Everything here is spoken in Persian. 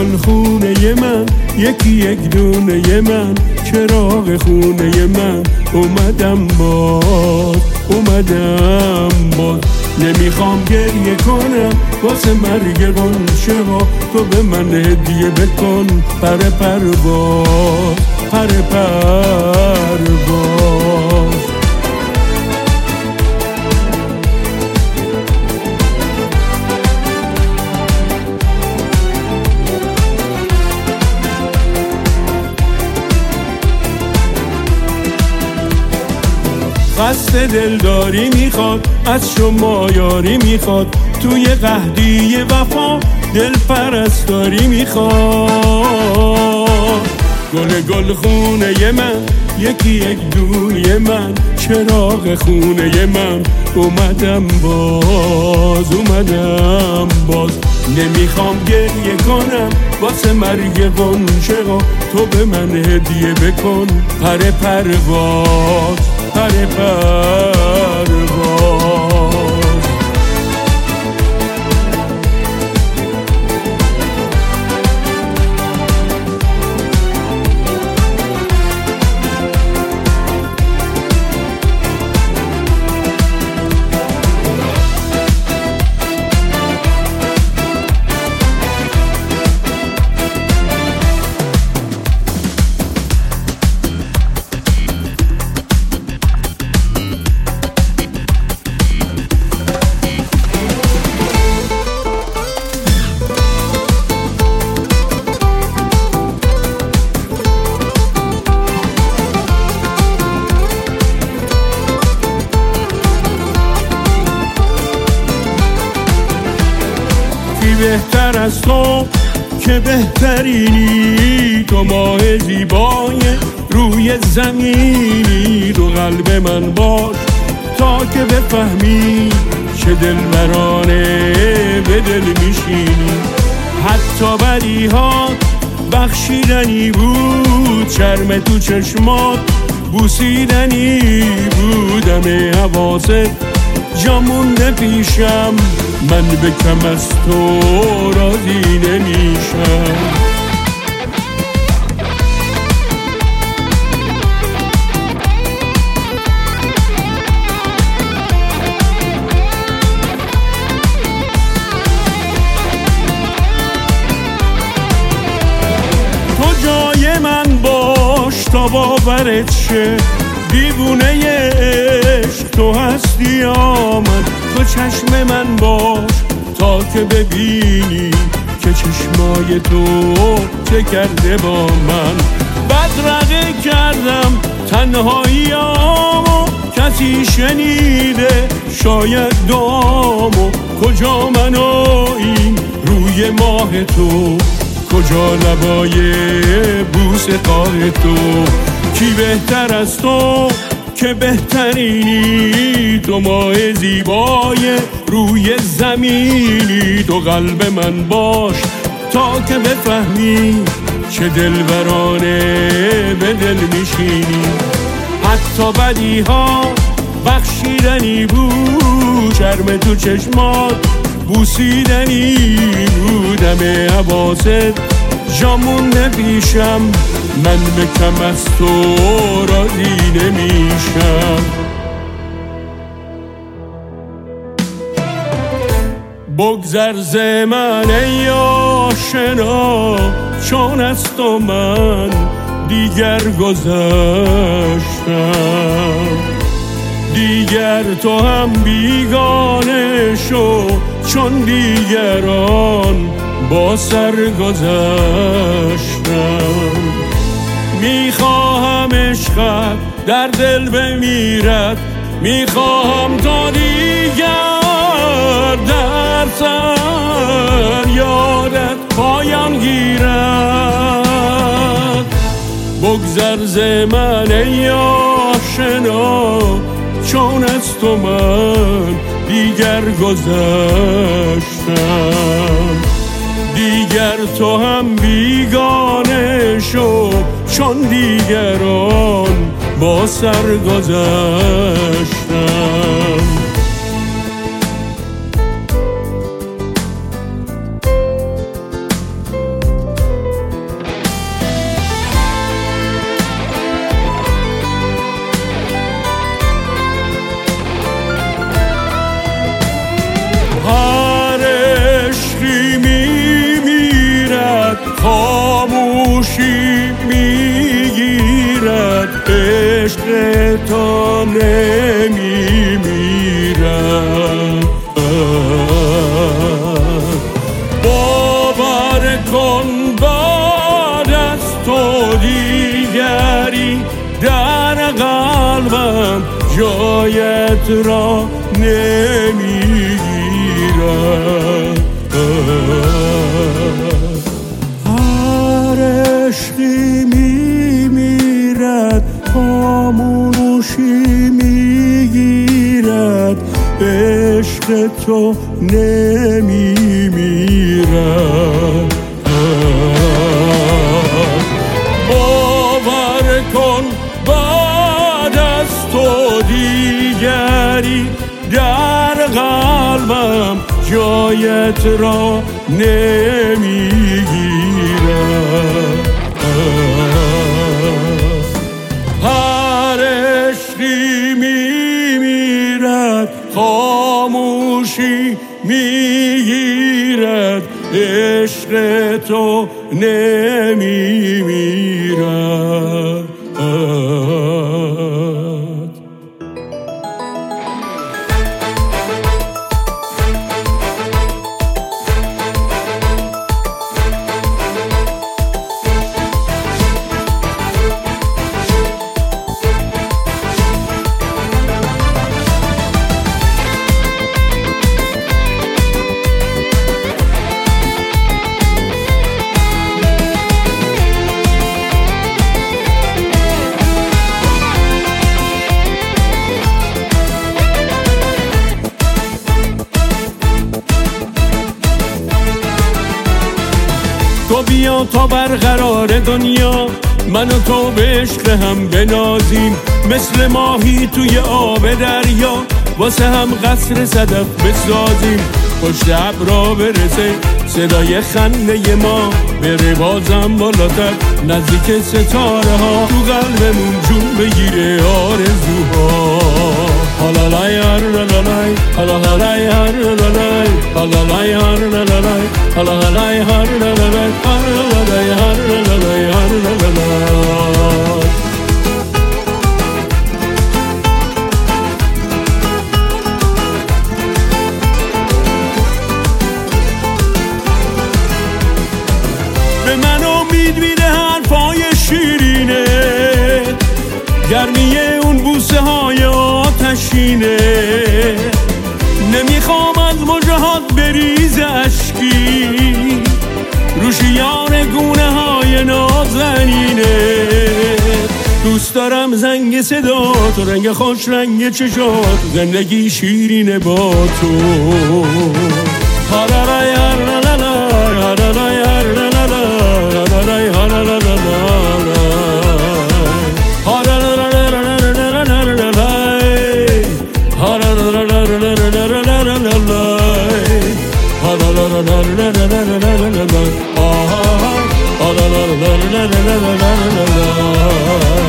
گل خونه من، یکی یک دونه من، چراغ خونه من. اومدم باز نمیخوام گریه کنم واسه مرگ غنچه ها. تو به من هدیه بکن پر پرواز. قصد دلداری میخواد، از شما یاری میخواد، توی قحطی وفا دل پرستاری میخواد. گل خونه من، یکی یک دونه من، چراغ خونه من. اومدم باز نمیخوام گریه کنم واسه مرگ غنچه ها. تو به من هدیه بکن پر پرواز. بهتر از تو که بهترینی، تو ماه زیبای روی زمینی. تو قلب من باش تا که بفهمی چه دلبرانه به دل میشینی. حتی بدیهات بخشیدنی بود، شرم تو چشمات بوسیدنی بود. همه حواست جا مونده پیشم، من به کم از تو راضی نمیشم. تو جای من باش تا باورت شه، دیوونه عشق تو هستی آمد. تو چشم من باش تا که ببینی که چشمای تو چه کرده با من. بدرقه کردم تنهاییامو، کسی شنیده شاید دعامو. کجا من و این روی ماه تو، کجا لبای بوس قاه تو. کی بهتر از تو که بهترینی، تو ماه زیبای روی زمینی. تو قلب من باش تا که بفهمی چه دلبرانه به دل میشینی. حتی بدیها بخشیدنی بود، شرم تو چشمات بوسیدنی بود. همه حواست جا مونده پیشم، من به کم از تو راضی نمیشم. بگذر ز من ای آشنا، چون از تو من دیگر گذشتم. دیگر تو هم بیگانه شو، چون دیگران با سر گذشتم. میخواهم عشقت در دل بمیرد، میخواهم تا دیگر در سر یادت پایان گیرد. بگذر ز من ای آشنا، چون از تو من دیگر گذشتم. دیگر تو هم بیگانه شو، چون دیگران با سر گذشتم. خاموشی میگیرد عشق تو نمیمیرد باور کن بعد از تو دیگری در قلبم جایت را نمیگیرد هر عشقی میمیرد خاموشی میگیرد عشق تو نمیمیرد باور کن بعد از تو دیگری در قلبم جایت را نمیگیرد هر عشقی میمیرد خاموشی میگیرد عشق تو نمیمیرد تو بیا تا برقرار دنیا من و تو به عشق هم بنازیم مثل ماهی توی آب دریا واسه هم قصر صدف بسازیم پشت ابرا برسه صدای خنده ما بره بازم بالاتر نزدیک ستاره ها تو قلبمون جون بگیره آرزوها هالالای هرلالای هالالای هرلالای هالالای هرلالای هالالای هرلالای هالالای هرلالای هرلالای به من امید میده حرفای شیرینه گرمی اون بوسه های آتشینه نمیخوام از مژهات بریز اشکی رو شیار گونه های نازنینه دوست دارم زنگ صدا تو رنگ خوش رنگ چشات زندگی شیرینه با تو هرالای هرالای هرالای هرالای هرالای